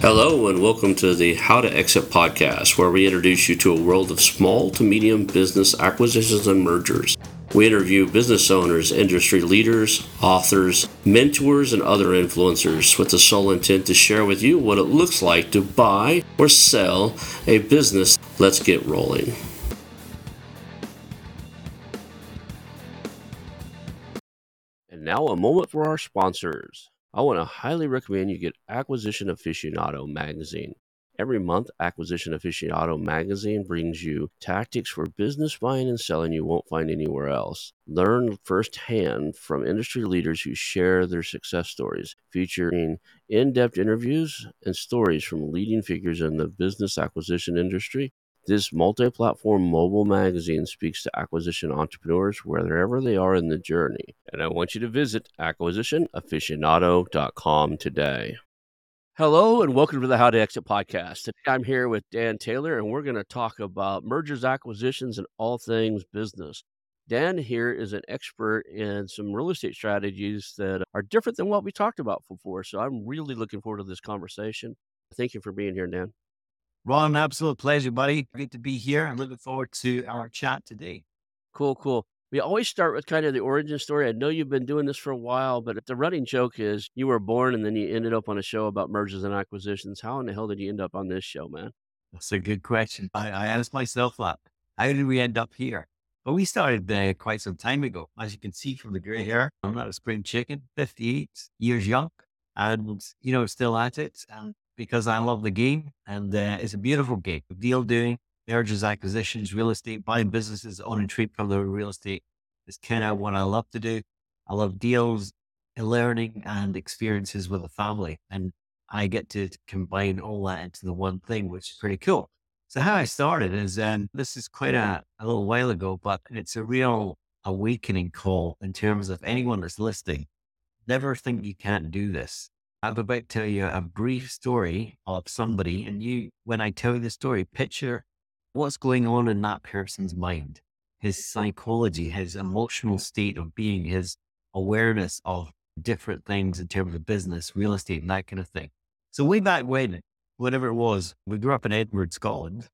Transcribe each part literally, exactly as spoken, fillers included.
Hello, and welcome to the How to Exit podcast, where we introduce you to a world of small to medium business acquisitions and mergers. We interview business owners, industry leaders, authors, mentors, and other influencers with the sole intent to share with you what it looks like to buy or sell a business. Let's get rolling. And now a moment for our sponsors. I want to highly recommend you get Acquisition Aficionado magazine. Every month, Acquisition Aficionado magazine brings you tactics for business buying and selling you won't find anywhere else. Learn firsthand from industry leaders who share their success stories, featuring in-depth interviews and stories from leading figures in the business acquisition industry. This multi-platform mobile magazine speaks to acquisition entrepreneurs wherever they are in the journey. And I want you to visit acquisition aficionado dot com today. Hello, and welcome to the How to Exit podcast. Today I'm here with Dan Taylor, and we're going to talk about mergers, acquisitions, and all things business. Dan here is an expert in some real estate strategies that are different than what we talked about before. So I'm really looking forward to this conversation. Thank you for being here, Dan. Ron, absolute pleasure, buddy. Great to be here. I'm looking forward to our chat today. Cool, cool. We always start with kind of the origin story. I know you've been doing this for a while, but the running joke is you were born and then you ended up on a show about mergers and acquisitions. How in the hell did you end up on this show, man? That's a good question. I, I asked myself that. How did we end up here? Well, we started uh, quite some time ago. As you can see from the gray hair, I'm not a spring chicken, fifty-eight years young, and, you know, still at it. And because I love the game, and uh, it's a beautiful game. Deal doing, mergers, acquisitions, real estate, buying businesses, owning trade from the real estate is kind of what I love to do. I love deals, learning, and experiences with a family. And I get to combine all that into the one thing, which is pretty cool. So how I started is, um, this is quite a, a little while ago, but it's a real awakening call in terms of anyone that's listening. Never think you can't do this. I'm about to tell you a brief story of somebody, and you, when I tell you the story, picture what's going on in that person's mind, his psychology, his emotional state of being, his awareness of different things in terms of business, real estate, and that kind of thing. So way back when, whatever it was, we grew up in Edinburgh, Scotland,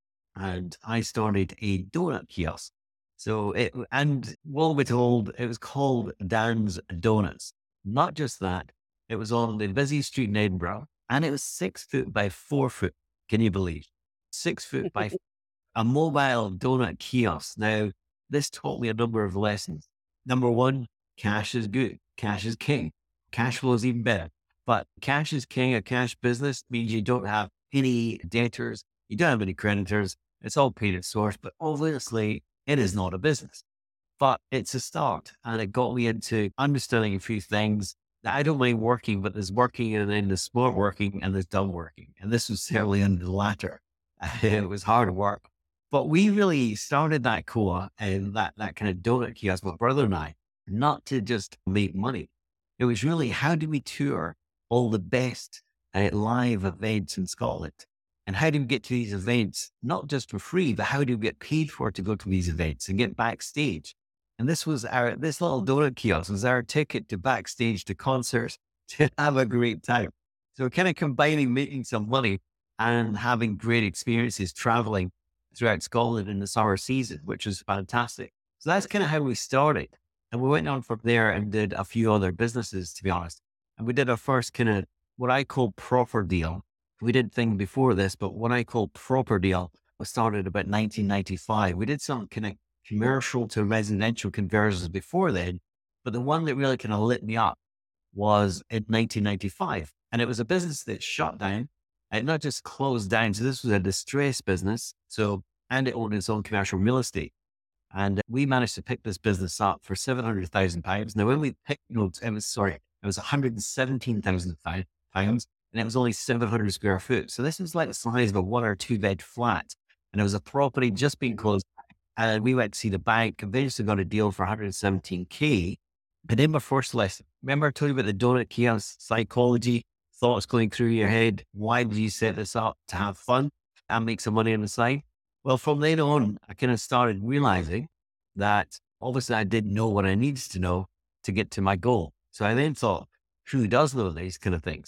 and I started a donut kiosk. So it, and lo and behold, it was called Dan's Donuts. Not just that, it was on the busy street in Edinburgh, and it was six foot by four foot. Can you believe? Six foot by a mobile donut kiosk. Now, this taught me a number of lessons. Number one, cash is good. Cash is king. Cash flow is even better. But cash is king. A cash business means you don't have any debtors. You don't have any creditors. It's all paid at source, but obviously it is not a business. But it's a start, and it got me into understanding a few things that I don't mind working, but there's working and then there's smart working and there's dumb working. And this was certainly in the latter. It was hard work. But we really started that core and that, that kind of donut kiosk, my brother and I, not to just make money. It was really, how do we tour all the best uh, live events in Scotland? And how do we get to these events, not just for free, but how do we get paid for to go to these events and get backstage? And this was our, this little donut kiosk was our ticket to backstage, to concerts, to have a great time. So kind of combining making some money and having great experiences traveling throughout Scotland in the summer season, which was fantastic. So that's kind of how we started. And we went on from there and did a few other businesses, to be honest. And we did our first kind of what I call proper deal. We did things before this, but what I call proper deal was started about nineteen ninety-five. We did some kind of commercial to residential conversions before then, but the one that really kind of lit me up was in nineteen ninety-five. And it was a business that shut down and not just closed down. So this was a distressed business. So, and it owned its own commercial real estate. And we managed to pick this business up for seven hundred thousand pounds. Now, when we picked, no, it was, sorry, it was one hundred seventeen thousand pounds, and it was only seven hundred square foot. So this was like the size of a one or two bed flat. And it was a property just being closed. And we went to see the bank, convinced we got a deal for one hundred seventeen K. But in my first lesson, remember I told you about the donut kiosk psychology, thoughts going through your head. Why did you set this up? To have fun and make some money on the side? Well, from then on, I kind of started realizing that obviously I didn't know what I needed to know to get to my goal. So I then thought, who does know these kind of things?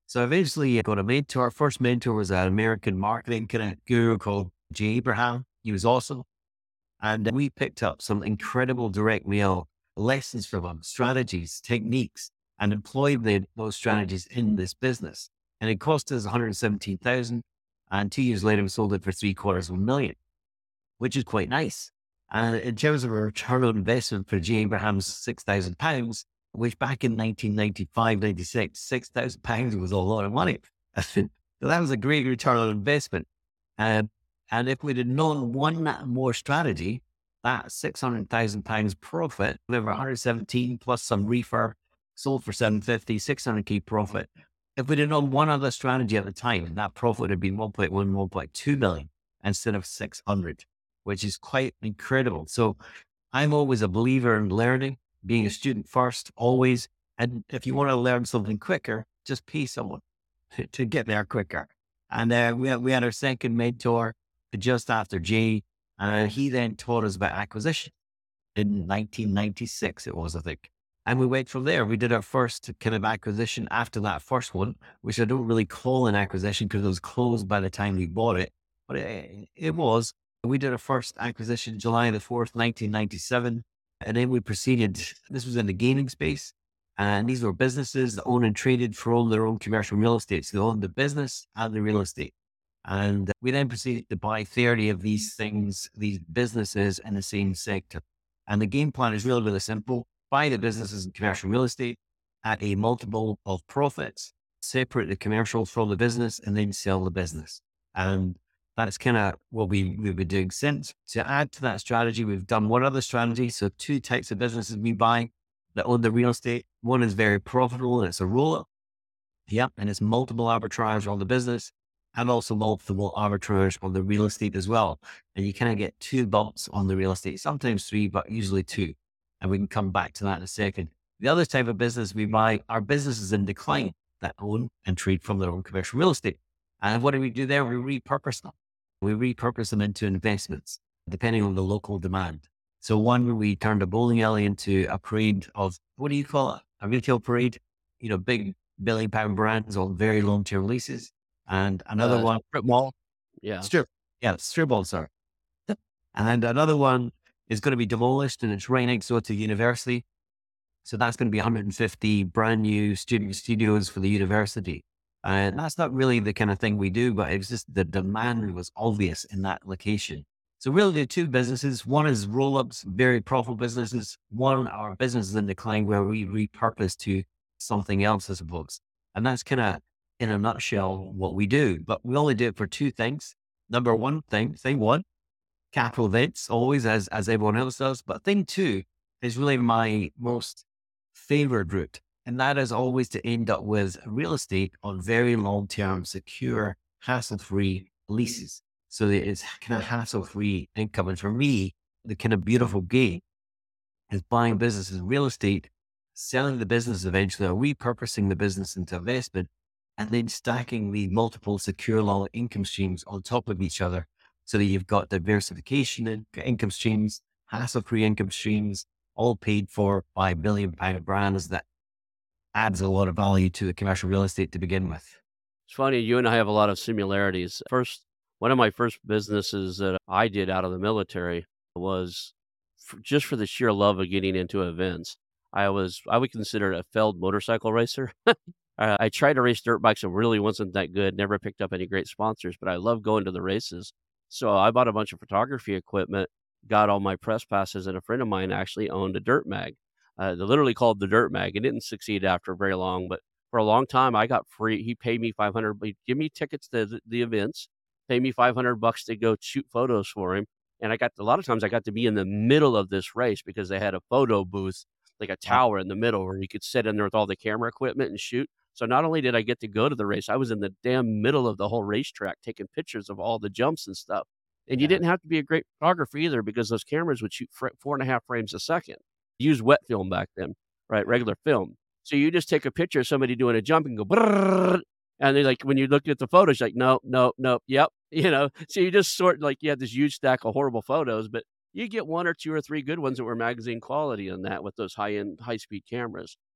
So eventually I got a mentor. Our first mentor was an American marketing kind of guru called Jay Abraham. He was awesome. And we picked up some incredible direct mail lessons from him, strategies, techniques, and employed the, those strategies in this business. And it cost us one hundred seventeen thousand dollars. And two years later, we sold it for three quarters of a million, which is quite nice. And in terms of a return on investment for Jay Abraham's six thousand pounds, which back in nineteen ninety-five, ninety-six, six thousand pounds was a lot of money. So that was a great return on investment. Um, and if we'd have known one more strategy, that six hundred thousand pounds profit, we were one hundred seventeen plus some refurb, sold for seven fifty, six hundred K profit. If we'd have known one other strategy at the time, that profit would have been one point one, one point two million instead of six hundred, which is quite incredible. So I'm always a believer in learning, being a student first, always. And if you want to learn something quicker, just pay someone to, to get there quicker. And uh, we, had, we had our second mentor just after Jay, and he then taught us about acquisition in nineteen ninety-six, it was, I think. And we went from there. We did our first kind of acquisition after that first one, which I don't really call an acquisition because it was closed by the time we bought it, but it, it was. We did our first acquisition July the fourth, nineteen ninety-seven. And then we proceeded, this was in the gaming space. And these were businesses that owned and traded for all their own commercial real estate. So they owned the business and the real estate. And we then proceeded to buy thirty of these things, these businesses in the same sector. And the game plan is really, really simple. Buy the businesses and commercial real estate at a multiple of profits, separate the commercials from the business, and then sell the business. And that's kind of what we, we've been doing since. To add to that strategy, we've done one other strategy. So two types of businesses we buy that own the real estate. One is very profitable and it's a roll-up. Yep. And it's multiple arbitrage on the business and also multiple arbitrage on the real estate as well. And you kind of get two bumps on the real estate, sometimes three, but usually two. And we can come back to that in a second. The other type of business we buy are businesses in decline that own and trade from their own commercial real estate. And what do we do there? We repurpose them. We repurpose them into investments, depending on the local demand. So one, we turned a bowling alley into a parade of, what do you call it? A retail parade, you know, big billion pound brands on very long-term leases. And another Uh, one, strip mall. Yeah. strip, yeah, strip mall, sorry. And another one is going to be demolished and it's right next door to the university. So that's going to be one hundred fifty brand new student studios for the university. And that's not really the kind of thing we do, but it's just the demand was obvious in that location. So really the two businesses, one is roll-ups, very profitable businesses. One are businesses in decline where we repurpose to something else, I suppose. And that's kind of in a nutshell what we do, but we only do it for two things. Number one thing, thing one, capital events, always as, as everyone else does. But thing two is really my most favorite route. And that is always to end up with real estate on very long-term, secure, hassle-free leases. So that it's kind of hassle-free income. And for me, the kind of beautiful game is buying businesses in real estate, selling the business eventually, or repurposing the business into investment, and then stacking the multiple secure long income streams on top of each other so that you've got diversification in income streams, hassle-free income streams, all paid for by billion pound brands that adds a lot of value to the commercial real estate to begin with. It's funny, you and I have a lot of similarities. First, one of my first businesses that I did out of the military was for, just for the sheer love of getting into events. I was, I would consider it a failed motorcycle racer. uh, I tried to race dirt bikes and really wasn't that good. Never picked up any great sponsors, but I love going to the races. So I bought a bunch of photography equipment, got all my press passes, and a friend of mine actually owned a dirt mag. Uh, they literally called the Dirt Mag. It didn't succeed after very long, but for a long time, I got free. He paid me five hundred. He'd give me tickets to the, the events, pay me five hundred bucks to go shoot photos for him. And I got a lot of times I got to be in the middle of this race because they had a photo booth, like a tower in the middle where you could sit in there with all the camera equipment and shoot. So not only did I get to go to the race, I was in the damn middle of the whole racetrack taking pictures of all the jumps and stuff. And you Yeah. didn't have to be a great photographer either because those cameras would shoot fr- four and a half frames a second. Use wet film back then, right? Regular film. So you just take a picture of somebody doing a jump and go, brrrr, and then like when you look at the photos, you're like, no, no, no, yep. You know, so you just sort like you have this huge stack of horrible photos, but you get one or two or three good ones that were magazine quality on that with those high end, high speed cameras.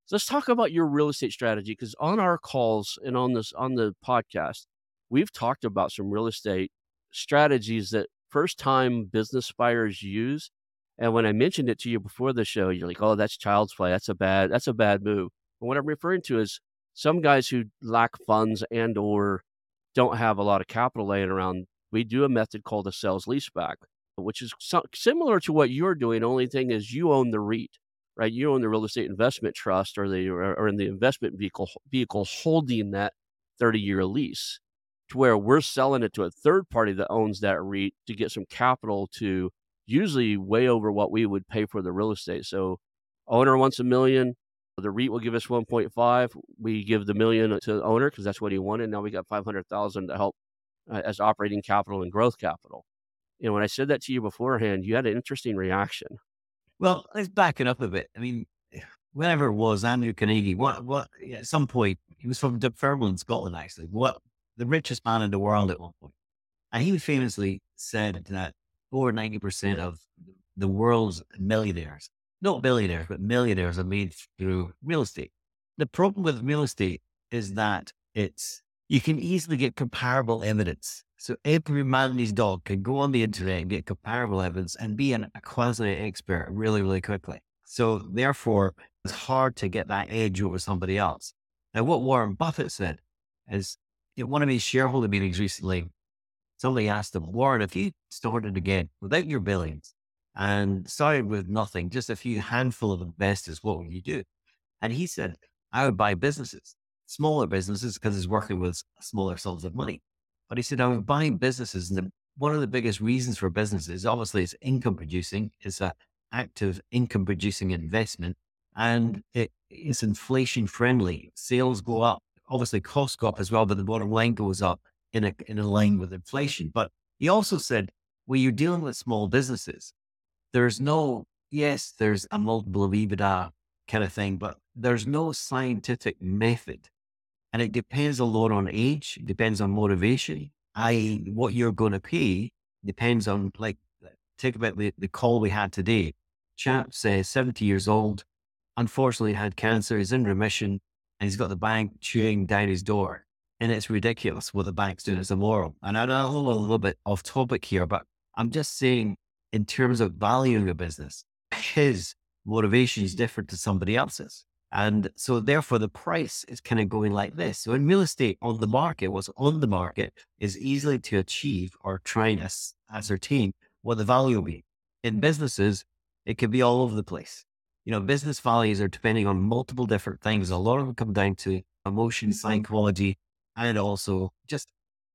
So let's talk about your real estate strategy because on our calls and on this on the podcast, we've talked about some real estate strategies that first time business buyers use. And when I mentioned it to you before the show, you're like, "Oh, that's child's play. That's a bad that's a bad move." And what I'm referring to is some guys who lack funds and or don't have a lot of capital laying around. We do a method called a sales leaseback, which is so, similar to what you're doing. Only thing is you own the REIT, right? You own the real estate investment trust or the or, or in the investment vehicle vehicle holding that thirty year lease to where we're selling it to a third party that owns that REIT to get some capital to usually way over what we would pay for the real estate. So owner wants a million, the REIT will give us one point five. We give the million to the owner because that's what he wanted. Now we got five hundred thousand to help uh, as operating capital and growth capital. You know, when I said that to you beforehand, you had an interesting reaction. Well, let's back it up a bit. I mean, whenever it was, Andrew Carnegie, what, what, yeah, at some point, he was from Dunfermline, Scotland, actually, what, the richest man in the world at one point. And he famously said that over ninety percent of the world's millionaires, not billionaires, but millionaires are made through real estate. The problem with real estate is that it's, you can easily get comparable evidence. So every man and his dog can go on the internet and get comparable evidence and be an, a quasi expert really, really quickly. So therefore, it's hard to get that edge over somebody else. Now, what Warren Buffett said is in one of his shareholder meetings recently, somebody asked him, Warren, if you started again without your billions and started with nothing, just a few handful of investors, what would you do? And he said, I would buy businesses, smaller businesses, because he's working with smaller sums of money. But he said, I would buy businesses. And the, one of the biggest reasons for businesses, obviously, it's income producing. It's an active income producing investment. And it, it's inflation friendly. Sales go up. Obviously, costs go up as well, but the bottom line goes up in a, in a line with inflation. But he also said, when you're dealing with small businesses, there's no, yes, there's a multiple of EBITDA kind of thing, but there's no scientific method. And it depends a lot on age, it depends on motivation, that is what you're going to pay depends on, like, take about the, the call we had today. Chap says seventy years old, unfortunately had cancer, he's in remission, and he's got the bank chewing down his door. And it's ridiculous what the bank's doing as a moral. And I know I'm a little bit off topic here, but I'm just saying in terms of valuing a business, his motivation is different to somebody else's. And so therefore the price is kind of going like this. So in real estate on the market, what's on the market is easily to achieve or try and as- ascertain what the value will be. In businesses, it can be all over the place. You know, business values are depending on multiple different things. A lot of them come down to emotion, psychology, and also just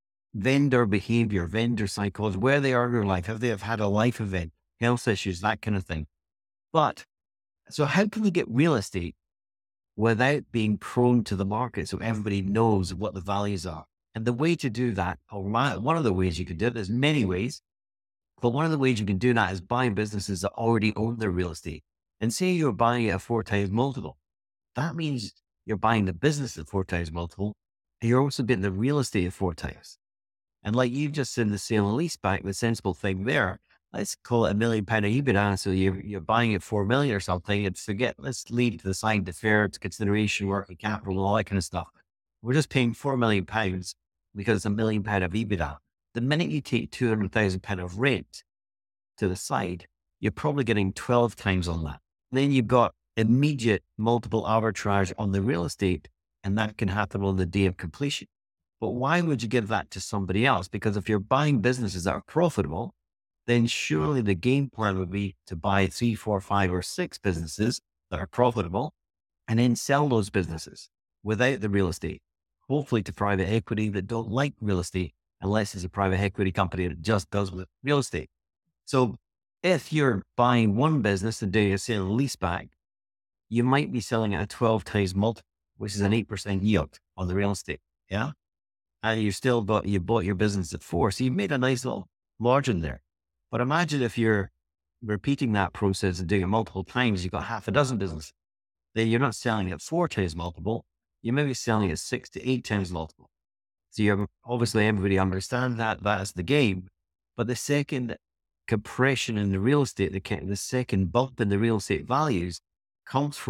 vendor behavior, vendor psychology, where they are in their life, have they have had a life event, health issues, that kind of thing. But so how can we get real estate without being prone to the market so everybody knows what the values are? And the way to do that, or my, one of the ways you can do it, there's many ways, but one of the ways you can do that is buying businesses that already own their real estate. And say you're buying it at four times multiple. That means you're buying the business at four times multiple, and you're also getting the real estate at four times. And like you just said, the sale and lease back, the sensible thing there, let's call it a million pound of EBITDA. So you're, you're buying it four million or something, and forget, let's leave to the side deferred consideration, working capital, all that kind of stuff. We're just paying four million pounds because it's a million pound of EBITDA. The minute you take two hundred thousand pound of rent to the side, you're probably getting twelve times on that. Then you've got immediate multiple arbitrage on the real estate, and that can happen on the day of completion. But why would you give that to somebody else? Because if you're buying businesses that are profitable, then surely the game plan would be to buy three, four, five, or six businesses that are profitable and then sell those businesses without the real estate, hopefully to private equity that don't like real estate, unless it's a private equity company that just does with real estate. So if you're buying one business and doing a sale and lease back, you might be selling at a twelve times multiple, which is an eight percent yield on the real estate. Yeah. And you still bought, you bought your business at four. So you've made a nice little margin there. But imagine if you're repeating that process and doing it multiple times, you've got half a dozen businesses. Then you're not selling at four times multiple. You may be selling at six to eight times multiple. So you're obviously everybody understands that that's the game. But the second compression in the real estate, the, the second bump in the real estate values comes from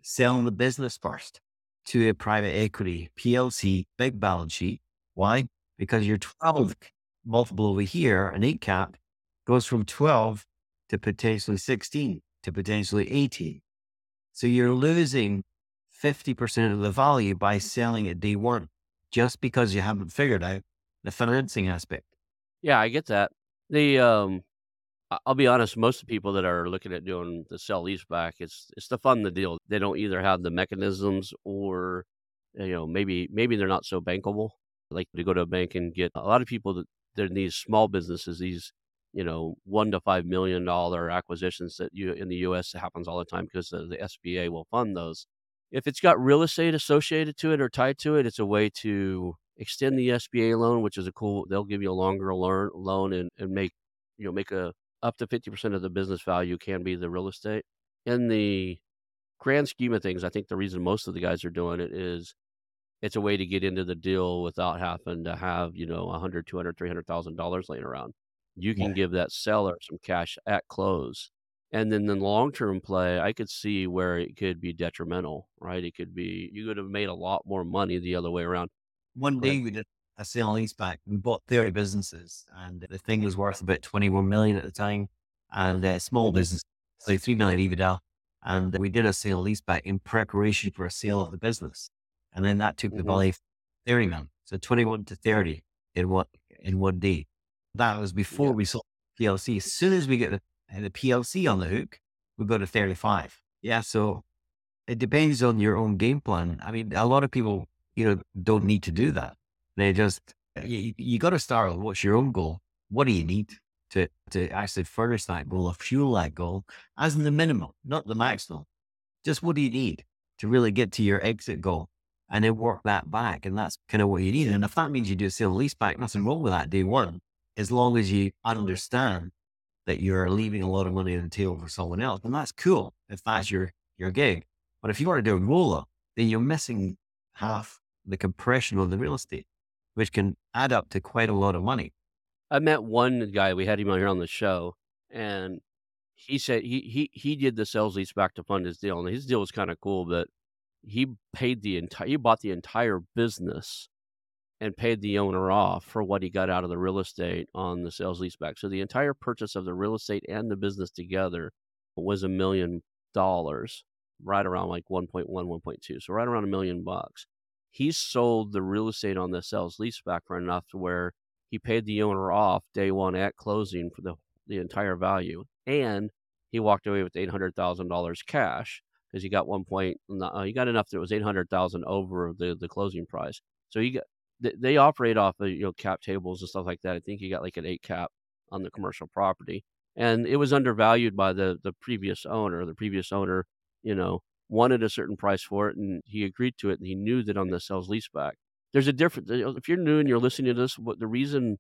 selling the business first to a private equity P L C, big balance sheet. Why? Because your twelve multiple over here, an eight cap, goes from twelve to potentially sixteen to potentially eighteen. So you're losing fifty percent of the value by selling at day one, just because you haven't figured out the financing aspect. Yeah, I get that. The um, I- I'll be honest, most of the people that are looking at doing the sell leaseback, it's it's to fund the deal. They don't either have the mechanisms or, you know, maybe maybe they're not so bankable. Like to go to a bank and get a lot of people that they're in these small businesses, these, you know, one to five million dollar acquisitions that you in the U S happens all the time because the, the S B A will fund those. If it's got real estate associated to it or tied to it, it's a way to extend the S B A loan, which is a cool. They'll give you a longer loan loan and, and make you know make a up to fifty percent of the business value can be the real estate. In the grand scheme of things, I think the reason most of the guys are doing it is it's a way to get into the deal without having to have, you know, a hundred, two hundred, three hundred thousand dollars laying around. You can Yeah. give that seller some cash at close. And then the long-term play, I could see where it could be detrimental, right? It could be you could have made a lot more money the other way around. One Go ahead. day we did a sale and lease back. We bought thirty businesses and the thing was worth about twenty-one million at the time. And a small Mhm. business, so three million EBITDA. And we did a sale and lease back in preparation for a sale of the business. And then that took the Mhm. value thirty million. So twenty-one to thirty in one, in one day. That was before Yeah. we sold P L C. As soon as we get the, the P L C on the hook, we go to thirty-five. Yeah. So it depends on your own game plan. I mean, a lot of people, you know, don't need to do that. They just, you, you got to start with what's your own goal. What do you need to, to actually furnish that goal or fuel that goal as the minimum, not the maximum? Just what do you need to really get to your exit goal and then work that back? And that's kind of what you need. And if that means you do a sale and lease back, nothing wrong with that day one, as long as you understand that you're leaving a lot of money on the table for someone else. And that's cool if that's your, your gig. But if you want to do a roll up, then you're missing half the compression of the real estate, which can add up to quite a lot of money. I met one guy, we had him on here on the show, and he said he he he did the sales lease back to fund his deal, and his deal was kinda cool, but he paid the entire he bought the entire business and paid the owner off for what he got out of the real estate on the sales leaseback. So the entire purchase of the real estate and the business together was a million dollars, right around like one point one, one point two. So right around a million bucks. He sold the real estate on the sales leaseback for enough to where he paid the owner off day one at closing for the the entire value, and he walked away with eight hundred thousand dollars cash because he got one point. Uh, he got enough that it was eight hundred thousand over the the closing price. So he got they, they operate off of, you know, cap tables and stuff like that. I think he got like an eight cap on the commercial property, and it was undervalued by the the previous owner. The previous owner, you know, wanted a certain price for it, and he agreed to it. And he knew that on the sales leaseback, there's a difference. If you're new and you're listening to this, what the reason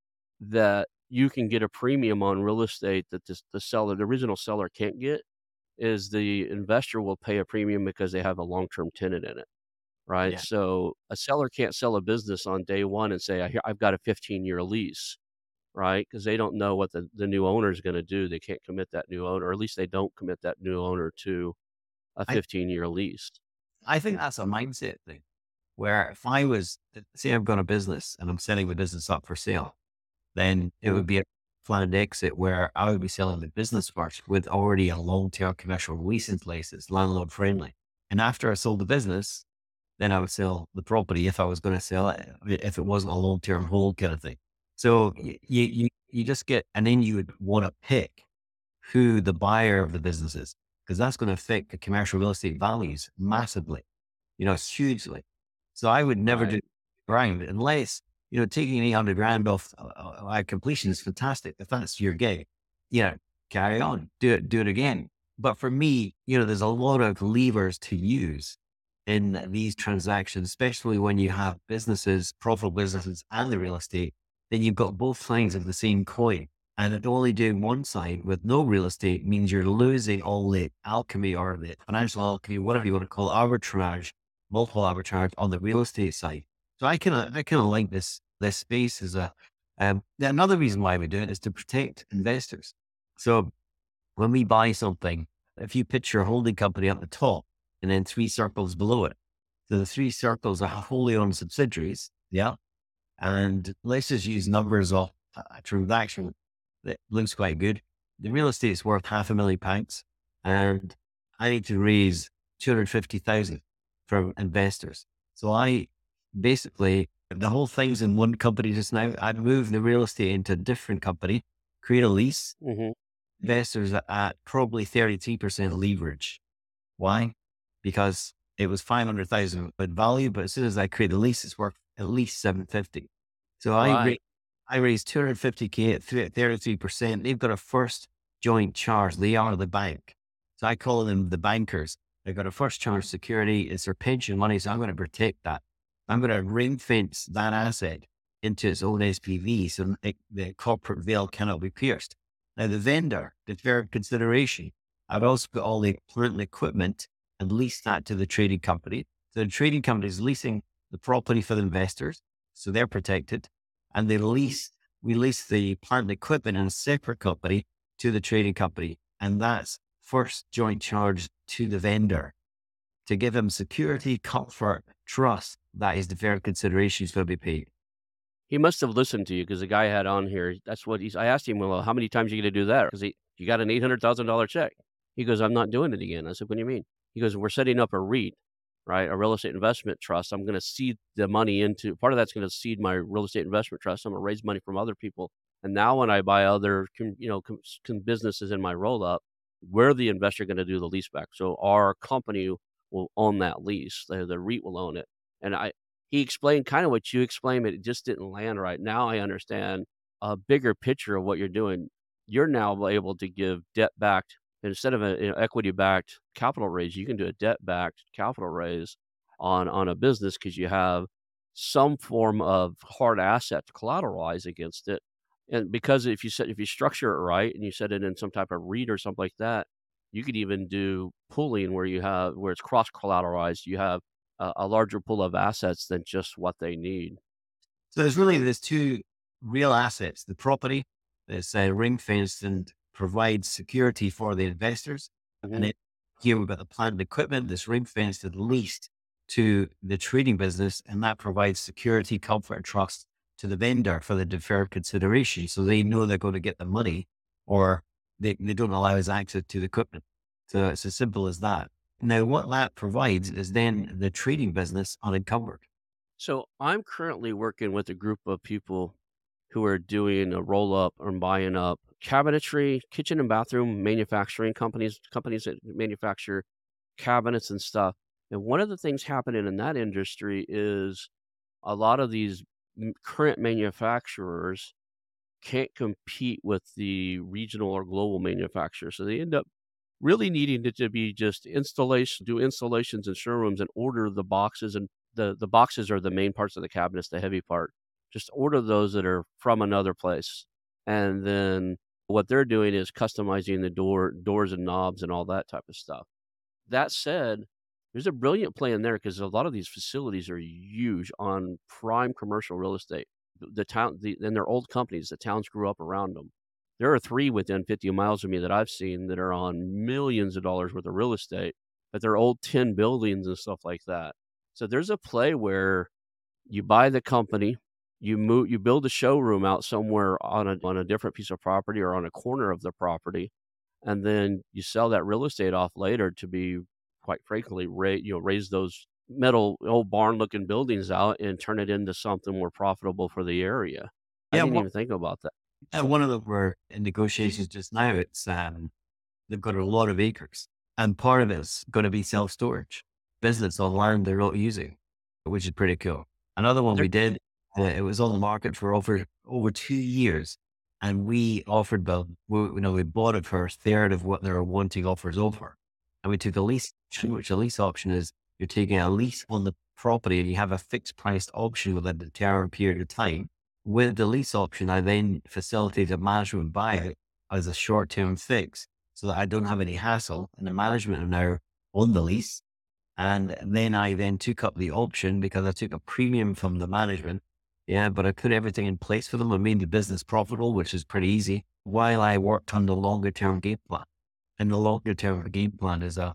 that you can get a premium on real estate that this, the seller, the original seller, can't get is the investor will pay a premium because they have a long term tenant in it. Right. Yeah. So a seller can't sell a business on day one and say, "I hear I've got a fifteen year lease," right? Because they don't know what the, the new owner is going to do. They can't commit that new owner, or at least they don't commit that new owner to a I, fifteen year lease. I think that's a mindset thing where if I was, say I've got a business and I'm setting the business up for sale, then it Mhm. would be a planned exit where I would be selling the business first with already a long-term commercial lease in place that's landlord friendly. And after I sold the business, then I would sell the property if I was going to sell it, if it wasn't a long-term hold kind of thing. So you, you, you just get, and then you would want to pick who the buyer of the business is, because that's going to affect the commercial real estate values massively, you know, hugely. So I would never Right. do ground unless, you know, taking eight hundred grand off uh, uh, at completion is fantastic. If that's your gig, you know, carry on, do it, do it again. But for me, you know, there's a lot of levers to use in these transactions, especially when you have businesses, profitable businesses and the real estate, then you've got both sides of the same coin. And it only doing one side with no real estate means you're losing all the alchemy or the financial alchemy, whatever you want to call it, arbitrage, multiple arbitrage on the real estate side. So I kind of, I kind of like this, this space as a, um, another reason why we do it is to protect investors. So when we buy something, if you pitch your holding company at the top, and then three circles below it. So the three circles are wholly owned subsidiaries. Yeah. And let's just use numbers of a transaction that looks quite good. The real estate is worth half a million pounds, and I need to raise two hundred fifty thousand from investors. So I basically, the whole thing's in one company just now. I'd move the real estate into a different company, create a lease, hmm investors at, at probably thirty-three percent leverage. Why? Because it was five hundred thousand in value, but as soon as I create the lease, it's worth at least seven fifty. So I ra- Right. I raised two hundred fifty K at thirty-three percent. They've got a first joint charge. They are the bank. So I call them the bankers. They've got a first charge security. It's their pension money. So I'm going to protect that. I'm going to ring fence that asset into its own S P V so it, the corporate veil cannot be pierced. Now the vendor, the fair consideration, I've also got all the plant and equipment and lease that to the trading company. So the trading company is leasing the property for the investors. So they're protected. And they lease, we lease the plant and equipment in a separate company to the trading company. And that's first joint charge to the vendor to give him security, comfort, trust. That is the fair consideration is going to be paid. He must have listened to you because the guy had on here. That's what he's. I asked him, well, how many times are you going to do that? Because he, you got an eight hundred thousand dollar check. He goes, I'm not doing it again. I said, what do you mean? He goes, we're setting up a REIT, right? A real estate investment trust. I'm going to seed the money into part of that's going to seed my real estate investment trust. I'm going to raise money from other people. And now when I buy other, com, you know, com, com businesses in my roll up, we're the investor going to do the lease back. So our company will own that lease. The, the REIT will own it. And I, he explained kind of what you explained, but it just didn't land right. Now I understand a bigger picture of what you're doing. You're now able to give debt backed instead of an equity backed capital raise. You can do a debt backed capital raise on on a business because you have some form of hard asset to collateralize against it. And because if you set if you structure it right and you set it in some type of REIT or something like that, you could even do pooling where you have where it's cross collateralized. You have a, a larger pool of assets than just what they need. So there's really, there's two real assets, the property that's uh, ring fenced and provides security for the investors. And hmm then here we've got the plant and equipment that's ring fenced at least to the trading business. And that provides security, comfort, and trust to the vendor for the deferred consideration. So they know they're going to get the money or they, they don't allow us access to the equipment. So it's as simple as that. Now, what that provides is then the trading business unencumbered. So I'm currently working with a group of people who are doing a roll up or buying up cabinetry, kitchen and bathroom manufacturing companies, companies that manufacture cabinets and stuff. And one of the things happening in that industry is a lot of these m- current manufacturers can't compete with the regional or global manufacturers. So they end up really needing it to be just installation, do installations in showrooms and order the boxes. And the, the boxes are the main parts of the cabinets, the heavy part. Just order those that are from another place. And then what they're doing is customizing the door, doors and knobs and all that type of stuff. That said, there's a brilliant play in there because a lot of these facilities are huge on prime commercial real estate. The, the town, the, and they're old companies. The towns grew up around them. There are three within fifty miles of me that I've seen that are on millions of dollars worth of real estate, but they're old tin buildings and stuff like that. So there's a play where you buy the company, you move, you build a showroom out somewhere on a on a different piece of property or on a corner of the property, and then you sell that real estate off later to be, quite frankly, ra- you know, raise those metal old barn looking buildings out and turn it into something more profitable for the area. I Yeah. didn't Well, even think about that. and one of them we're in negotiations just now. It's um, they've got a lot of acres, and part of it's going to be self storage business on land they're not using, which is pretty cool. Another one There, we did, uh, it was on the market for over over two years, and we offered them. We, you know, we bought it for a third of what they were wanting offers over, and we took a lease option, which a lease option is you're taking a lease on the property and you have a fixed priced option within a determined period of time. With the lease option, I then facilitate a management buyout as a short term fix so that I don't have any hassle and the management are now on the lease. And then I then took up the option because I took a premium from the management. Yeah, but I put everything in place for them and made the business profitable, which is pretty easy, while I worked on the longer term game plan. And the longer term game plan is a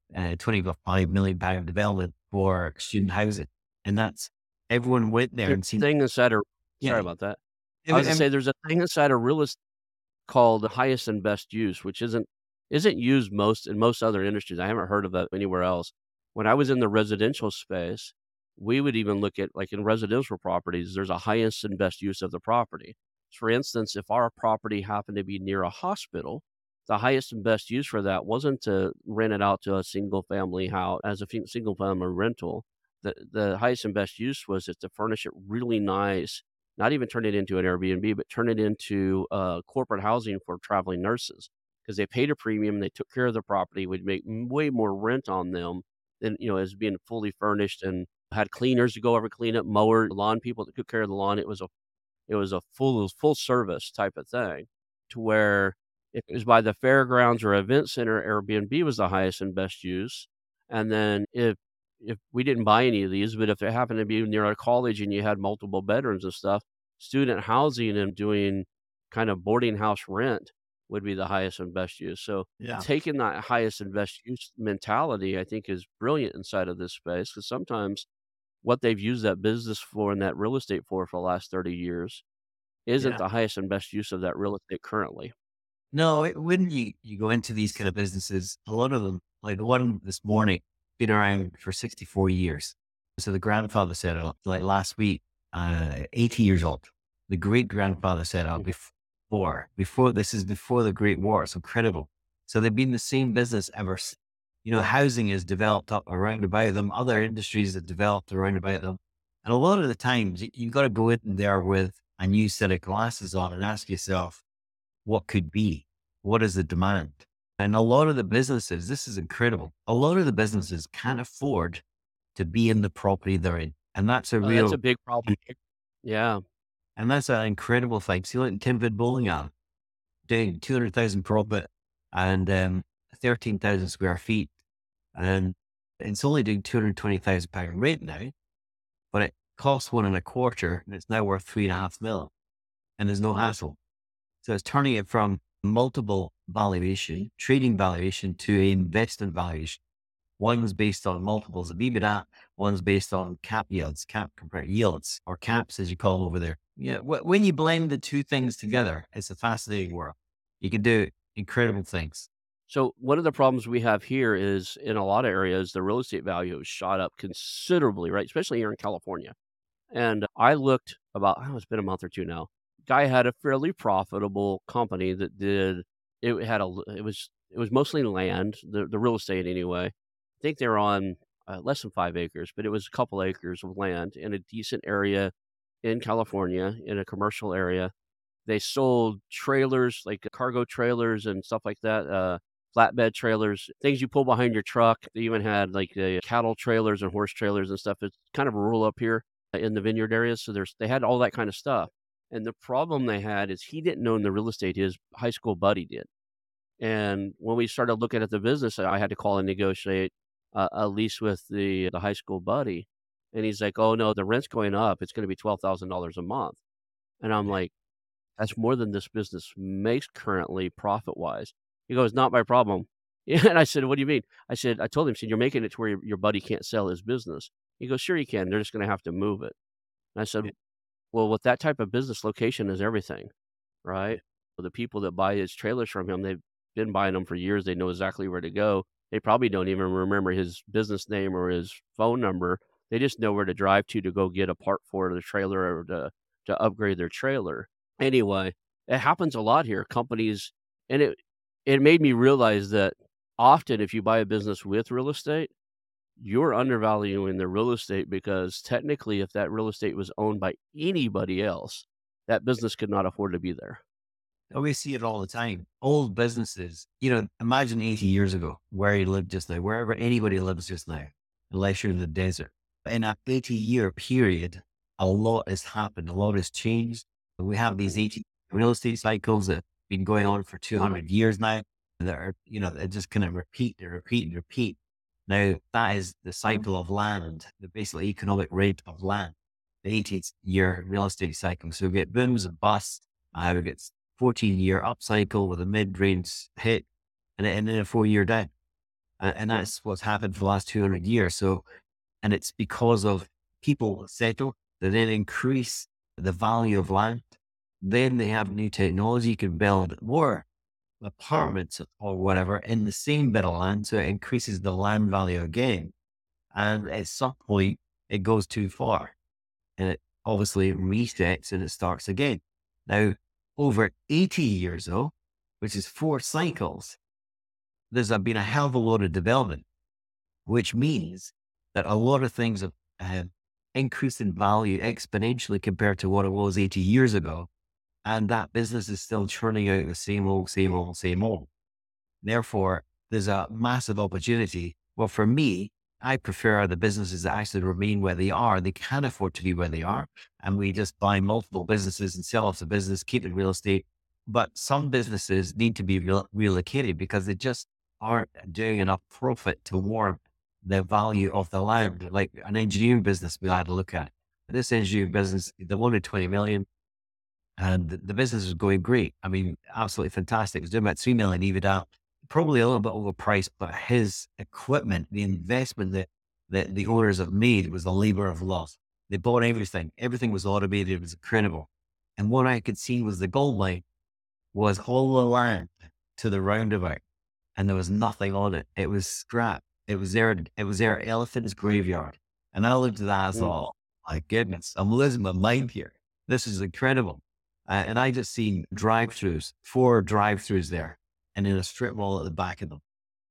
uh, twenty-five million pound development for student housing. And that's, everyone went there There's and a seen, thing inside of yeah, sorry about that. I was every, gonna every, say there's a thing inside of real estate called the highest and best use, which isn't isn't used most in most other industries. I haven't heard of that anywhere else. When I was in the residential space, we would even look at like in residential properties, there's a highest and best use of the property. For instance, if our property happened to be near a hospital, the highest and best use for that wasn't to rent it out to a single family house as a f- single family rental. The the highest and best use was just to furnish it really nice, not even turn it into an Airbnb, but turn it into, uh, corporate housing for traveling nurses because they paid a premium, they took care of the property, would make m way more rent on them than, you know, as being fully furnished and had cleaners to go over, clean up, mower, lawn people that took care of the lawn. It was a it was a full full service type of thing to where if it was by the fairgrounds or event center, Airbnb was the highest and best use. And then if if we didn't buy any of these, but if it happened to be near a college and you had multiple bedrooms and stuff, student housing and doing kind of boarding house rent would be the highest and best use. So yeah, taking that highest and best use mentality, I think, is brilliant inside of this space because sometimes what they've used that business for and that real estate for for the last thirty years isn't yeah. the highest and best use of that real estate currently. No, it, when you, you go into these kind of businesses, a lot of them, like the one this morning, been around for sixty-four years. So the grandfather set it up like last week, uh, eighty years old. The great grandfather set up Mhm. before, before this is before the Great War. It's incredible. So they've been the same business ever. s- You know, housing is developed up around about them. Other industries have developed around about them. And a lot of the times you- you've got to go in there with a new set of glasses on and ask yourself, what could be? What is the demand? And a lot of the businesses, this is incredible. A lot of the businesses can't afford to be in the property they're in. And that's a Oh, that's a real, big problem. Yeah. and that's an incredible thing. See, like Timvid Bowling Alley, doing two hundred thousand profit and um, thirteen thousand square feet. And it's only doing two hundred twenty thousand pound rent now, but it costs one and a quarter and it's now worth three and a half mil. And there's no hassle. So it's turning it from multiple valuation, trading valuation to investment valuation. One's based on multiples of EBITDA, one's based on cap yields, cap compared yields, or caps as you call them over there. Yeah, wh- when you blend the two things together, it's a fascinating world. You can do incredible things. So one of the problems we have here is in a lot of areas, the real estate value has shot up considerably, right? Especially here in California. And I looked about, oh, it's been a month or two now. Guy had a fairly profitable company that did it had a l- it was it was mostly land, the the real estate anyway. I think they were on uh, less than five acres, but it was a couple acres of land in a decent area in California in a commercial area. They sold trailers, like cargo trailers and stuff like that, uh, flatbed trailers, things you pull behind your truck. They even had like uh, cattle trailers and horse trailers and stuff. It's kind of rural up here in the vineyard areas. So there's they had all that kind of stuff. And the problem they had is he didn't own the real estate. His high school buddy did. And when we started looking at the business, I had to call and negotiate a, a lease with the the high school buddy. And he's like, "Oh no, the rent's going up. It's going to be twelve thousand dollars a month." And I'm like, that's more than this business makes currently profit-wise. He goes, "Not my problem." Yeah, and I said, "What do you mean?" I said I told him, I said, "You're making it to where your your buddy can't sell his business." He goes, "Sure you can. They're just gonna have to move it." And I said, Yeah. "Well, with that type of business, location is everything, right?" For the people that buy his trailers from him, they've been buying them for years. They know exactly where to go. They probably don't even remember his business name or his phone number. They just know where to drive to to go get a part for the trailer or to to upgrade their trailer. Anyway, it happens a lot here. Companies and it it made me realize that often if you buy a business with real estate, you're undervaluing the real estate because technically if that real estate was owned by anybody else, that business could not afford to be there. Oh, we see it all the time. Old businesses, you know, imagine eighty years ago where you live just now, wherever anybody lives just now, unless you're in the desert. In a eighty year period, a lot has happened. A lot has changed. We have these eighty real estate cycles that have been going on for two hundred years now that are, you know, they just kind of repeat and repeat and repeat. Now, that is the cycle of land, the basically economic rate of land, the eighty year real estate cycle. So we get booms and busts. Uh, we get fourteen year upcycle with a mid range hit and, then- and then a four year down. And, and that's what's happened for the last two hundred years. So, and it's because of people settle, they then increase the value of land. Then they have new technology, you can build more apartments or whatever in the same bit of land. So it increases the land value again. And at some point, it goes too far and it obviously resets and it starts again. Now, over eighty years though, which is four cycles, there's been a hell of a lot of development, which means that a lot of things have uh, increased in value exponentially compared to what it was eighty years ago. And that business is still churning out the same old, same old, same old. Therefore, there's a massive opportunity. Well, for me, I prefer the businesses that actually remain where they are. They can afford to be where they are. And we just buy multiple businesses and sell off the business, keep the real estate. But some businesses need to be re- relocated because they just aren't doing enough profit to warrant the value of the land. Like an engineering business we had to look at. This engineering business, they wanted twenty million. And the, the business was going great. I mean, absolutely fantastic. It was doing about three million EBITDA, probably a little bit overpriced, but his equipment, the investment that, that the owners have made was a labor of love. They bought everything. Everything was automated. It was incredible. And what I could see was the gold mine was all the land to the roundabout and there was nothing on it. It was scrap. It was their, it was their elephant's graveyard. And I looked at that as, Mm. oh my goodness, I'm losing my mind here. This is incredible. Uh, and I just seen drive-throughs, four drive-throughs there, and in a strip mall at the back of them.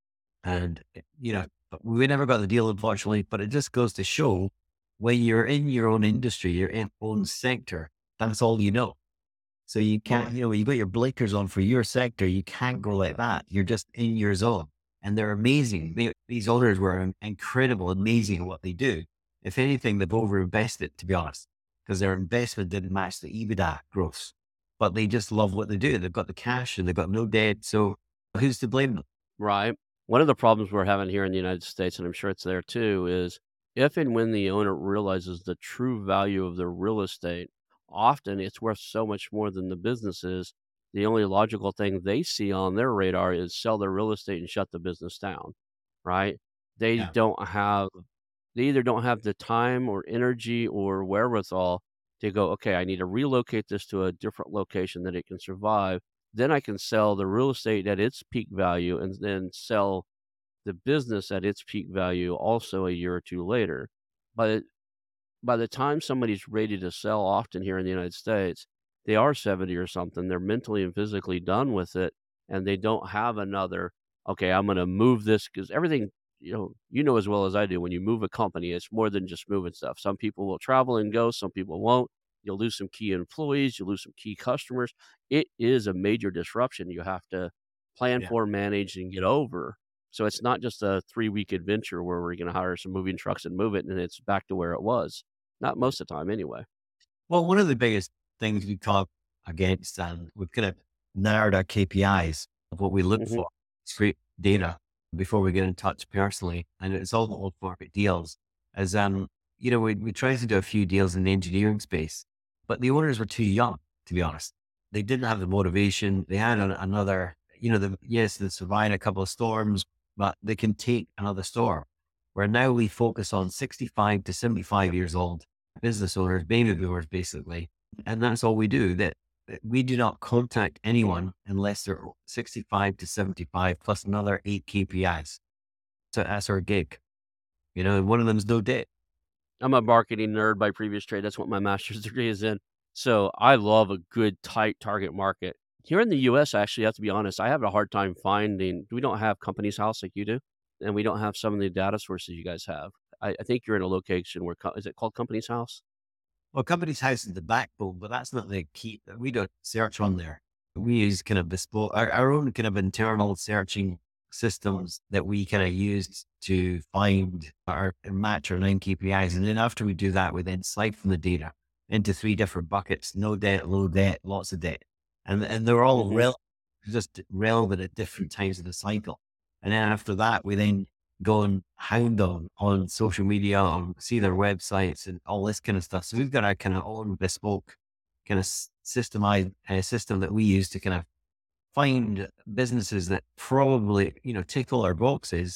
And, eh, you know, but we never got the deal, unfortunately, but it just goes to show when you're in your own industry, your in- own sector, that's all you know. So you can't, you know, when you got your blinkers on for your sector, you can't go like that. You're just in your zone. And they're amazing. They, these owners were in- incredible, amazing at what they do. If anything, they've overinvested, to be honest, because their investment didn't match the EBITDA growth. But they just love what they do. They've got the cash and they've got no debt. So who's to blame them? Right. One of the problems we're having here in the United States, and I'm sure it's there too, is if and when the owner realizes the true value of their real estate, often it's worth so much more than the business is. The only logical thing they see on their radar is sell their real estate and shut the business down, right? They Yeah. don't have, they either don't have the time or energy or wherewithal to go, okay, I need to relocate this to a different location that it can survive. Then I can sell the real estate at its peak value and then sell the business at its peak value also a year or two later. But by the time somebody's ready to sell, often here in the United States, they are seventy or something. They're mentally and physically done with it, and they don't have another, okay, I'm going to move this because everything, you know, you know as well as I do, when you move a company, it's more than just moving stuff. Some people will travel and go, some people won't. You'll lose some key employees, you'll lose some key customers. It is a major disruption you have to plan Yeah. for, manage, and get over. So it's not just a three week adventure where we're going to hire some moving trucks and move it and it's back to where it was. Not most of the time anyway. Well, one of the biggest things we talk against, and we've kind of narrowed our K P Is of what we look Mhm. for, straight data before we get in touch personally. And it's all old market deals. As, um, you know, we, we tried to do a few deals in the engineering space, but the owners were too young, to be honest. They didn't have the motivation. They had an, another, you know, the, yes, they survived a couple of storms, but they can take another storm. Where now we focus on sixty-five to seventy-five years old business owners, baby boomers, basically. And that's all we do. That that we do not contact anyone unless they're sixty-five to seventy-five plus another eight K P Is. So that's our gig, you know, and one of them is no debt. I'm a marketing nerd by previous trade. That's what my master's degree is in. So I love a good, tight target market. Here in the U S, actually, I have to be honest, I have a hard time finding, we don't have Companies House like you do, and we don't have some of the data sources you guys have. I, I think you're in a location where, co- is it called Companies House? Well, company's house is the backbone, but that's not the key. We don't search on there. We use kind of bespoke, our, our own kind of internal searching systems that we kind of use to find our match our nine K P Is. And then after we do that, we then siphon the data into three different buckets: no debt, low debt, lots of debt. And, and they're all Hmm. rel- just relevant at different times of the cycle. And then after that, we then go and hound them on social media, on see their websites and all this kind of stuff. So we've got our kind of own bespoke kind of systemized uh, system that we use to kind of find businesses that probably, you know, tick all our boxes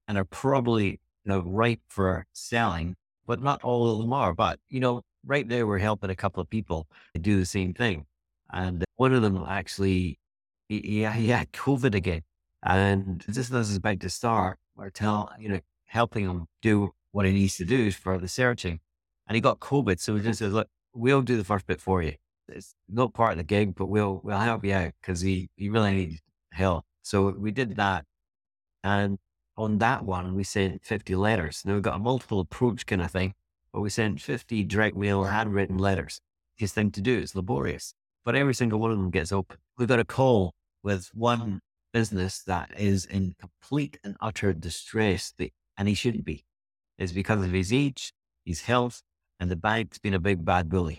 and are probably, you know, ripe for selling, but not all of them are. But, you know, right there, we're helping a couple of people do the same thing. And one of them actually, he, he, he had COVID again. And just as it's about to start, we're telling, you know, helping him do what he needs to do for the searching. And he got COVID. So we just said, look, we'll do the first bit for you. It's not part of the gig, but we'll, we'll help you out because he, he really needs help. So we did that. And on that one, we sent fifty letters. Now we've got a multiple approach kind of thing, but we sent fifty direct mail handwritten letters. His thing to do is laborious, but every single one of them gets open. We've got a call with one business that is in complete and utter distress, that- and he shouldn't be. It's because of his age, his health, and the bank's been a big bad bully.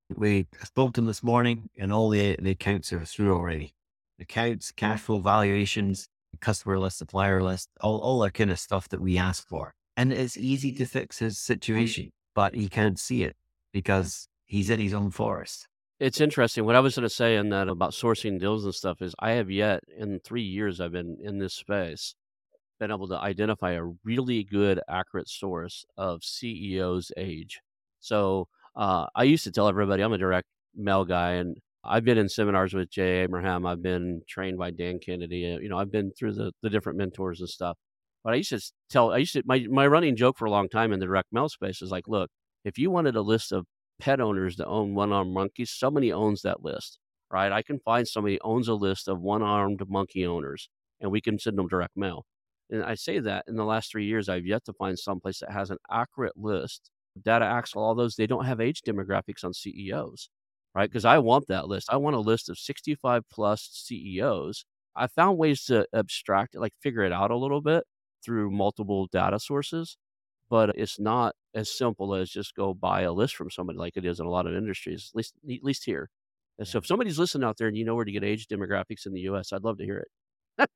We spoke to him this morning, and all the, the accounts are through already. Accounts, cash flow valuations, customer list, supplier list, all, all that kind of stuff that we ask for. And it's easy to fix his situation, but he can't see it because he's in his own forest. It's interesting. What I was gonna say in that about sourcing deals and stuff is I have yet, in three years I've been in this space, been able to identify a really good, accurate source of C E O's age. So, uh, I used to tell everybody I'm a direct mail guy, and I've been in seminars with Jay Abraham. I've been trained by Dan Kennedy. uh, You know, I've been through the the different mentors and stuff. But I used to s- tell, I used to my my running joke for a long time in the direct mail space is like, look, if you wanted a list of pet owners that own one-armed monkeys, somebody owns that list, right? I can find somebody who owns a list of one-armed monkey owners, and we can send them direct mail. And I say that in the last three years, I've yet to find someplace that has an accurate list. Data Axle, all those, they don't have age demographics on C E Os, right? Because I want that list. I want a list of sixty-five plus C E Os. I found ways to abstract it, like figure it out a little bit through multiple data sources, but it's not as simple as just go buy a list from somebody like it is in a lot of industries, at least at least here. And so Yeah. if somebody's listening out there and you know where to get age demographics in the U S, I'd love to hear it.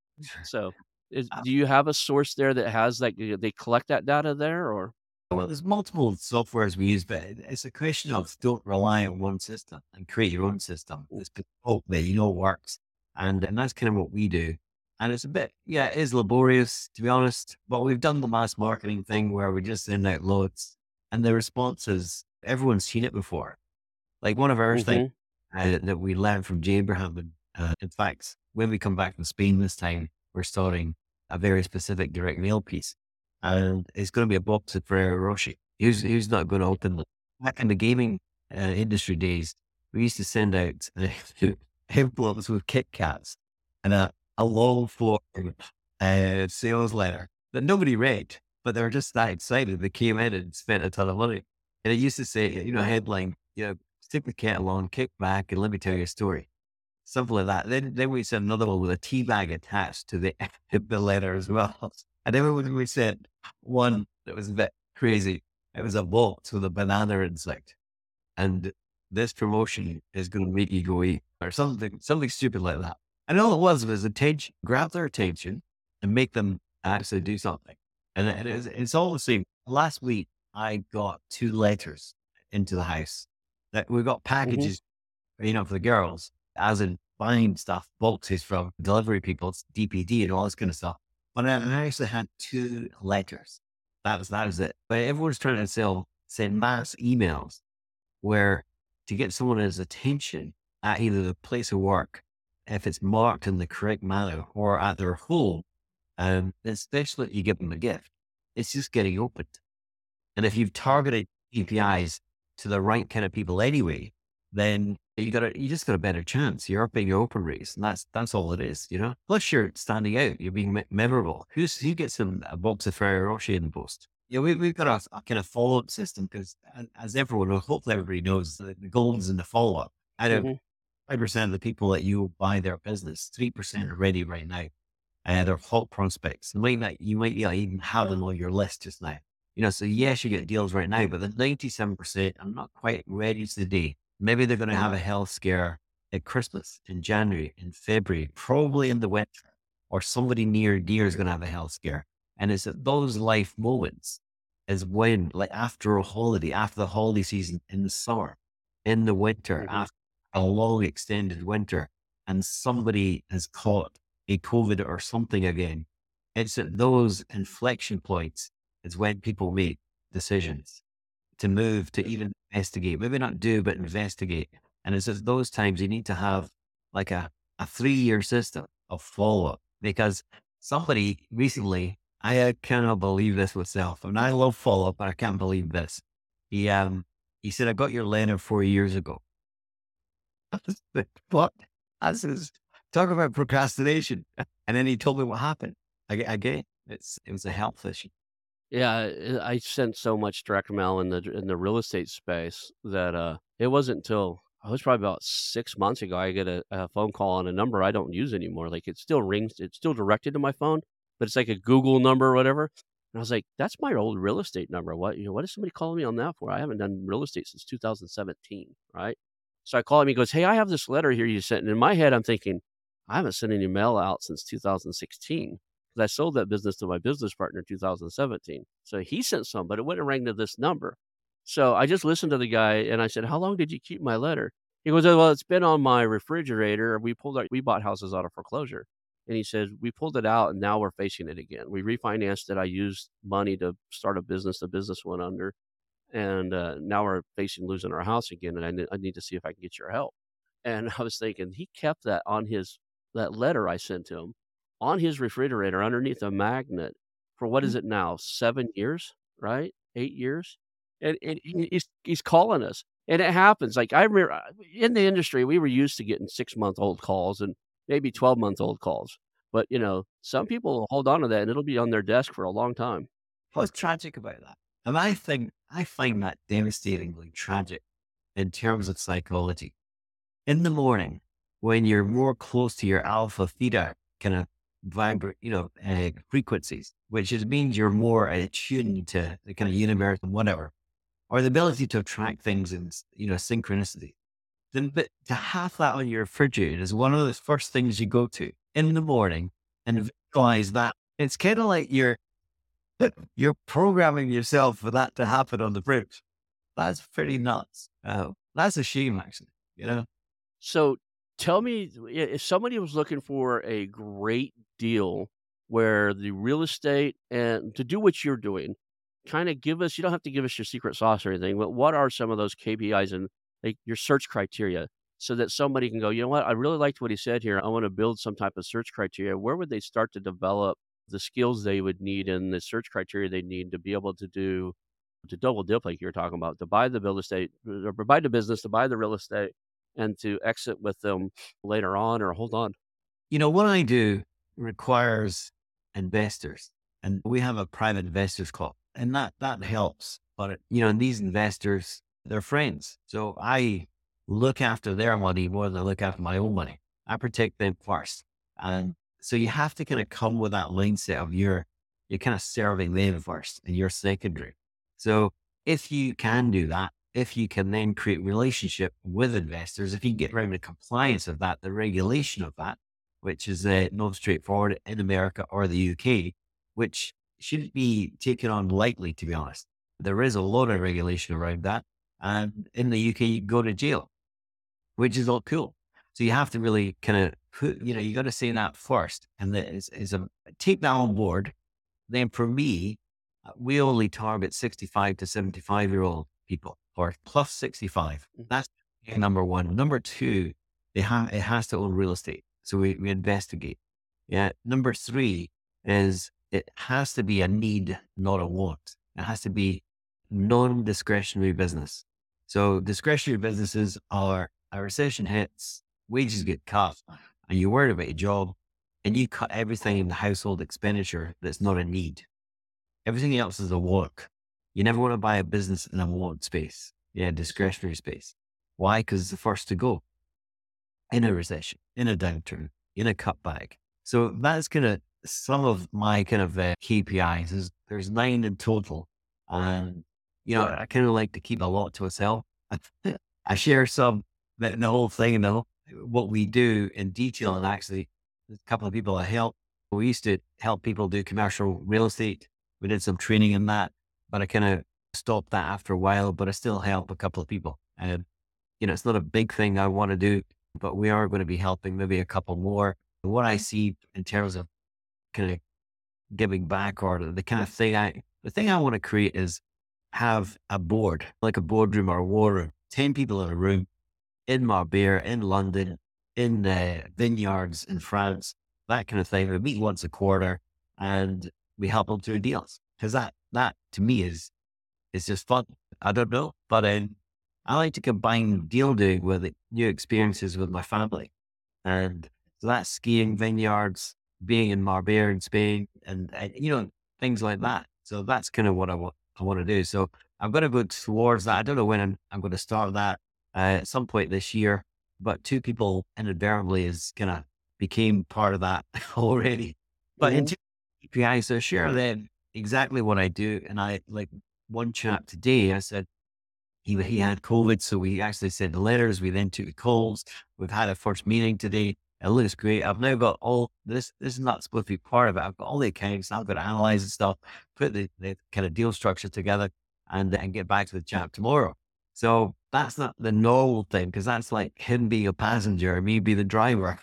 So, is Uh, do you have a source there that has, like, y they collect that data there, or Well, there's multiple softwares we use, but it- it's a question of don't rely on one system and create your own system. It's hope that you know works. And, and that's kind of what we do. And it's a bit, yeah, it is laborious to be honest, but we've done the mass marketing thing where we just send out loads and the response is everyone's seen it before. Like one of our things Mhm, uh, that we learned from Jay Abraham, and, uh, in fact, when we come back from Spain this time, we're starting a very specific direct mail piece. And it's going to be a box of Ferrero Rocher. He's, he's not going to open them. Back in the gaming uh, industry days, we used to send out uh, envelopes with Kit Kats and a, a long form uh, sales letter that nobody read, but they were just that excited. They came in and spent a ton of money. And it used to say, you know, headline, you know, stick the kettle on, kick back, and let me tell you a story. Something like that. Then, then we sent another one with a tea bag attached to the, the letter as well. And then we, we sent one that was a bit crazy. It was a box with a banana insect. And this promotion is going to make you go eat or something, something stupid like that. And all it was was attention, grab their attention and make them actually do something. And it is, it's all the same. Last week, I got two letters into the house that we got mhm. packages, you know, for the girls, as in buying stuff, boxes from delivery people, D P D and all this kind of stuff. But I I actually had two letters. That was, that was it. But everyone's trying to sell, send mass emails where to get someone's attention at either the place of work, if it's marked in the correct manner, or at their home, um, especially if you give them a gift, it's just getting opened. And if you've targeted A P Is to the right kind of people anyway, then you got a, you just got a better chance. You're upping your open rates, and that's that's all it is, you know. Plus, you're standing out. You're being me- memorable. Who's who gets them a box of Ferrero Rocher in the post? Yeah, we, we've got a, a kind of follow up system because, as everyone, well, hopefully everybody knows, the, the goal is in the follow up. Out of Mhm. five percent of the people that you buy their business, three percent are ready right now. Uh, they're hot prospects. You might not, you might not even have them on your list just now. You know, so yes, you get deals right now, but the ninety-seven percent are not quite ready today. Maybe they're going to have a health scare at Christmas, in January, in February, probably in the winter, or somebody near dear is going to have a health scare. And it's at those life moments is when, like after a holiday, after the holiday season, in the summer, in the winter, Mhm. after a long extended winter, and somebody has caught a COVID or something again, It's at those inflection points is when people make decisions to move, to even investigate, maybe not do, but investigate. And it's at those times you need to have like a, a three year system of follow up, because somebody recently, I uh, cannot believe this myself. And I love follow up, but I can't believe this. He, um, he said, I got your letter four years ago. What? I says, talk about procrastination. And then he told me what happened. Aga- Again, it's, it was a health issue. Yeah, I I sent so much direct mail in the in the real estate space that, uh, it wasn't until it was probably about six months ago, I get a a phone call on a number I don't use anymore, like, it still rings, it's still directed to my phone, but it's like a Google number or whatever, and I was like, "That's my old real estate number, what, you know, what is somebody calling me on that for? I haven't done real estate since two thousand seventeen," right? So I call him, he goes, "Hey, I have this letter here you sent," and in my head, I'm thinking, "I haven't sent any mail out since two thousand sixteen." 'Cause I sold that business to my business partner in two thousand seventeen. So he sent some, but it wouldn't ring to this number. So I just listened to the guy and I said, "How long did you keep my letter?" He goes, "Oh, well, it's been on my refrigerator. We pulled our we bought houses out of foreclosure." And he says, "We pulled it out and now we're facing it again. We refinanced it. I used money to start a business. The business went under. And uh, now we're facing losing our house again. And I, ne- I need to see if I can get your help." And I was thinking, he kept that on his that letter I sent to him on his refrigerator underneath a magnet for what is it now? seven years, right? eight years? And and he he's he's calling us, and it happens, like, I remember, uh, in the industry, we were used to getting six-month-old calls and maybe twelve-month-old calls, but, you know, some people will hold on to that, and it'll be on their desk for a long time. What's tragic about that? And I think, I find that devastatingly tragic in terms of psychology. In the morning, when you're more close to your alpha theta kind of vibrate, you know, uh, frequencies, which is, means you're more attuned to the kind of universe and whatever, or the ability to attract things in, you know, synchronicity. Then, but to have that on your refrigerator is one of the first things you go to in the morning and visualize that. It's kind of like you're, you're programming yourself for that to happen on the fridge. That's pretty nuts. Uh, that's a shame, actually, you know? So tell me, i- if somebody was looking for a great deal where the real estate and to do what you're doing, kind of give us, you don't have to give us your secret sauce or anything, but what are some of those K P Is and like your search criteria so that somebody can go, you know what, I really liked what he said here. I want to build some type of search criteria. Where would they start to develop the skills they would need and the search criteria they need to be able to do to double dip like you were talking about, to buy the real estate or buy the business, to buy the real estate and to exit with them later on or hold on. You know, what I do requires investors, and we have a private investors club, and that, that helps. But, you know, these investors, they're friends. So I look after their money more than I look after my own money. I protect them first. And so you have to kind of come with that mindset of you're, you're kind of serving them first and you're secondary. So if you can do that, if you can then create relationship with investors, if you get around the compliance of that, the regulation of that, which is uh, not straightforward in America or the U K, which shouldn't be taken on lightly, to be honest. There is a lot of regulation around that. And in the U K, you go to jail, which is all cool. So you have to really kind of put, you know, you got to say that first. And that is, is a, take that on board. Then for me, uh, we only target sixty-five to seventy-five year old people or plus sixty-five. Mhm. That's number one. Number two, it, ha- it has to own real estate. So we, we investigate. Yeah. Number three is it has to be a need, not a want. It has to be non-discretionary business. So discretionary businesses are a recession hits, wages get cut, and you're worried about your job, and you cut everything in the household expenditure that's not a need. Everything else is a want. You never want to buy a business in a want space. Yeah, discretionary space. Why? Because it's the first to go in a recession, in a downturn, in a cutback. So that's kind of some of my kind of uh, K P Is. Is there's nine in total, and you know I kind of like to keep a lot to myself. I, I share some the, the whole thing, you know, what we do in detail, and actually there's a couple of people I help. We used to help people do commercial real estate. We did some training in that, but I kind of stopped that after a while. But I still help a couple of people, and you know it's not a big thing I want to do, but we are going to be helping maybe a couple more. What I see in terms of kind of giving back or the, the kind of thing I, the thing I want to create is have a board, like a boardroom or a war room, ten people in a room in Marbella, in London, in uh, vineyards in France, that kind of thing. We meet once a quarter and we help them through deals. Cause that, that to me is, is just fun. I don't know, but um, I like to combine deal doing with it, new experiences with my family. And so that's skiing, vineyards, being in Marbella in Spain and, and, you know, things like that. So that's kind of what I want, I want to do. So I'm going to go towards that. I don't know when I'm, I'm going to start that uh, at some point this year, but two people inadvertently is kind of became part of that already. But in Mhm. terms of A P I, so share then exactly what I do. And I like one chap today, I said, he, he had COVID. So we actually sent letters. We then took calls. We've had a first meeting today. It looks great. I've now got all this. This is not supposed to be part of it. I've got all the accounts. I've got to analyze the stuff, put the, the kind of deal structure together and, and get back to the chap tomorrow. So that's not the normal thing because that's like him being a passenger and me be the driver.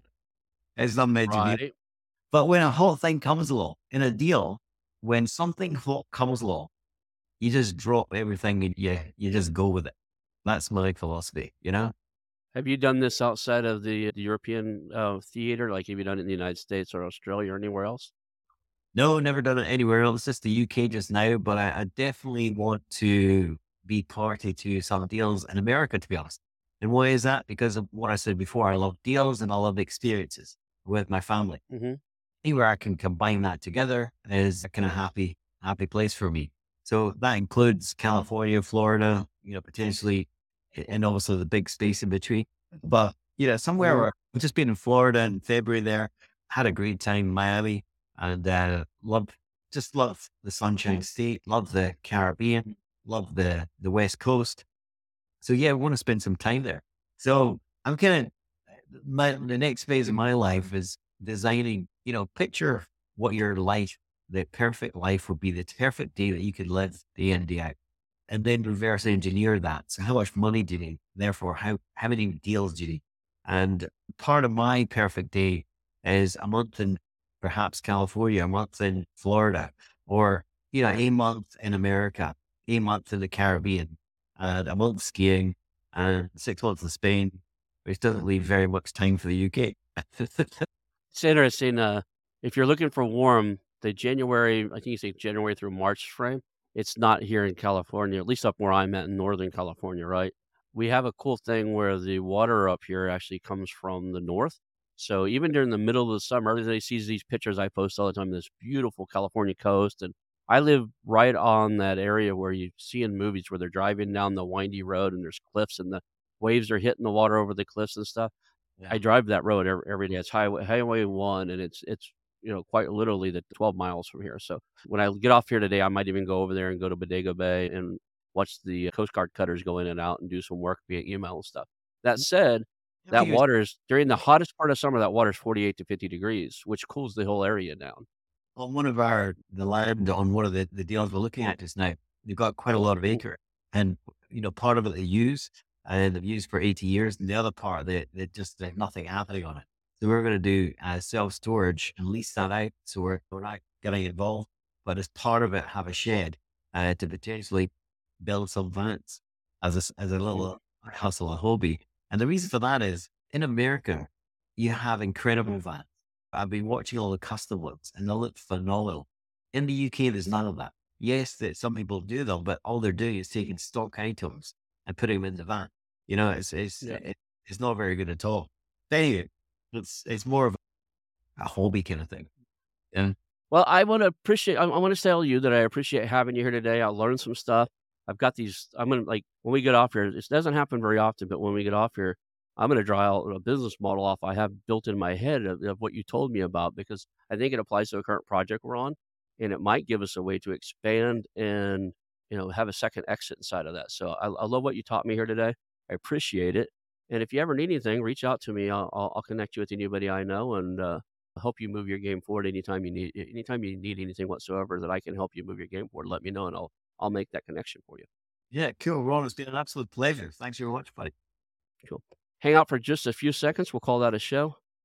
It's not meant to be. Right. But when a hot thing comes along in a deal, when something hot comes along, you just drop everything and you, you just go with it. That's my philosophy, you know? Have you done this outside of the, the European uh, theater? Like, have you done it in the United States or Australia or anywhere else? No, never done it anywhere else, just the U K just now, but I, I definitely want to be party to some deals in America, to be honest. And why is that? Because of what I said before, I love deals and I love experiences with my family. Hmm. Anywhere I can combine that together is a kind of happy, happy place for me. So that includes California, Florida, you know, potentially, a- and obviously the big space in between. But, you know, somewhere Hmm. where I've just been in Florida in February there, had a great time in Miami and uh, love, just love the Sunshine State, love the Caribbean, love the, the West Coast. So yeah, I want to spend some time there. So I'm kind of my the next phase of my life is designing, you know, picture what your life, the perfect life would be, the perfect day that you could live day in, day out, and then reverse engineer that. So how much money do you need? Therefore, how, how many deals do you need? And part of my perfect day is a month in perhaps California, a month in Florida, or, you know, a month in America, a month in the Caribbean, and a month skiing, and six months in Spain, which doesn't leave very much time for the U K. It's interesting. Uh, if you're looking for warm, the January, I think you say January through March frame, it's not here in California, at least up where I'm at in Northern California, right? We have a cool thing where the water up here actually comes from the north. So even during the middle of the summer, everybody sees these pictures I post all the time, this beautiful California coast. And I live right on that area where you see in movies where they're driving down the windy road and there's cliffs and the waves are hitting the water over the cliffs and stuff. Yeah. I drive that road every every day. It's highway Highway one, and it's it's, you know, quite literally the twelve miles from here. So when I get off here today, I might even go over there and go to Bodega Bay and watch the uh, Coast Guard cutters go in and out and do some work via email and stuff. That said, Yeah, that we use water is during the hottest part of summer, that water is forty-eight to fifty degrees, which cools the whole area down. on one of our the land on one of the, the deals we're looking at just now, they've got quite a lot of Mhm. acre. And you know, part of it they use and they've used for eighty years, and the other part they they just there's nothing happening on it. So we're gonna do uh, self storage and lease that out. So we're we're not getting involved, but as part of it have a shed uh, to potentially build some vans as a s- as a Mhm. little hustle, a hobby. And the reason for that is in America, you have incredible vans. I've been watching all the custom ones and they look phenomenal. In the U K, there's none of that. Yes, that some people do them, but all they're doing is taking stock items and putting them in the van. You know, it's it's Yeah. it, it's not very good at all. But anyway, it's it's more of a hobby kind of thing. And Well, I wanna appreciate I I wanna tell you that I appreciate having you here today. I learned some stuff. I've got these I'm gonna like, when we get off here, this doesn't happen very often, but when we get off here, I'm gonna draw out a business model off I have built in my head of of what you told me about, because I think it applies to the current project we're on, and it might give us a way to expand and, you know, have a second exit inside of that. So I I love what you taught me here today. I appreciate it, and if you ever need anything, reach out to me. I'll I'll I'll connect you with anybody I know, and, uh help you move your game forward anytime you need anytime you need anything whatsoever that I can help you move your game forward, let me know and I'll I'll make that connection for you. yeah, cool, Ron. It's been an absolute pleasure. Thanks very much, buddy. Cool. Hang out for just a few seconds. We'll call that a show.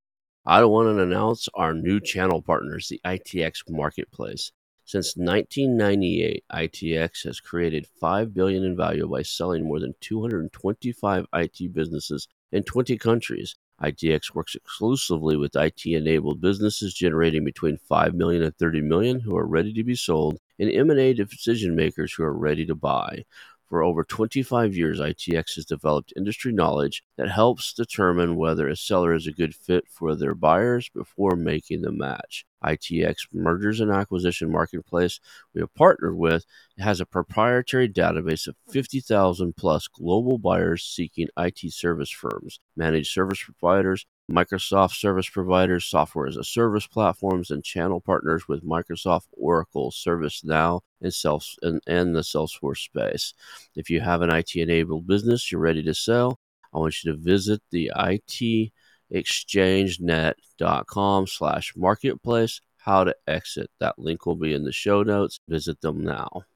I want to announce our new channel partners, the I T X Marketplace. Since nineteen ninety-eight, I T X has created five billion dollars in value by selling more than two hundred twenty-five I T businesses in twenty countries. I T X works exclusively with I T-enabled businesses generating between five million dollars and thirty million dollars who are ready to be sold, and M and A decision makers who are ready to buy. For over twenty-five years, I T X has developed industry knowledge that helps determine whether a seller is a good fit for their buyers before making the match. I T X Mergers and Acquisition Marketplace we have partnered with has a proprietary database of fifty thousand plus global buyers seeking I T service firms, managed service providers, Microsoft service providers, software as a service platforms, and channel partners with Microsoft, Oracle, ServiceNow, and, self, and, and the Salesforce space. If you have an I T-enabled business you're ready to sell, I want you to visit the I T exchange net dot com slash marketplace. How to exit. That link will be in the show notes. Visit them now.